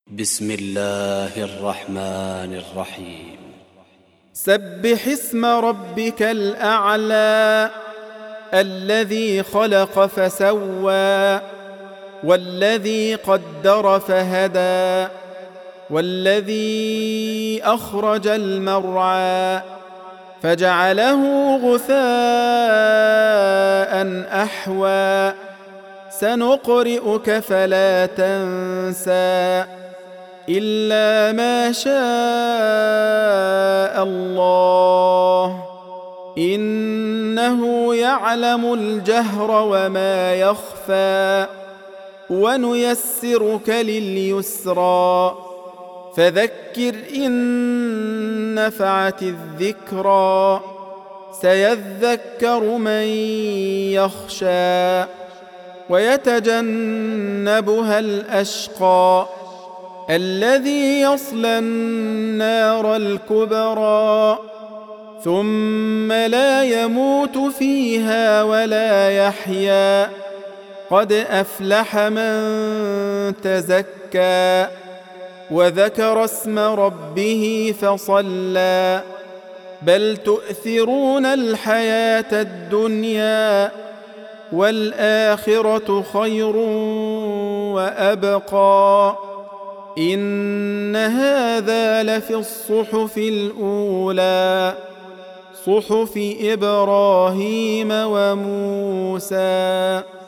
بسم الله الرحمن الرحيم. سبح اسم ربك الأعلى الذي خلق فسوى والذي قدر فهدى والذي أخرج المرعى فجعله غثاء أحوى سنقرئك فلا تنسى إلا ما شاء الله إنه يعلم الجهر وما يخفى ونيسرك لليسرى فذكر إن نفعت الذكرى سيذكر من يخشى ويتجنبها الأشقى الذي يصلى النار الكبرى ثم لا يموت فيها ولا يحيا قد أفلح من تزكى وذكر اسم ربه فصلى بل تؤثرون الحياة الدنيا والآخرة خير وأبقى إن هذا لفي الصحف الأولى صحف إبراهيم وموسى.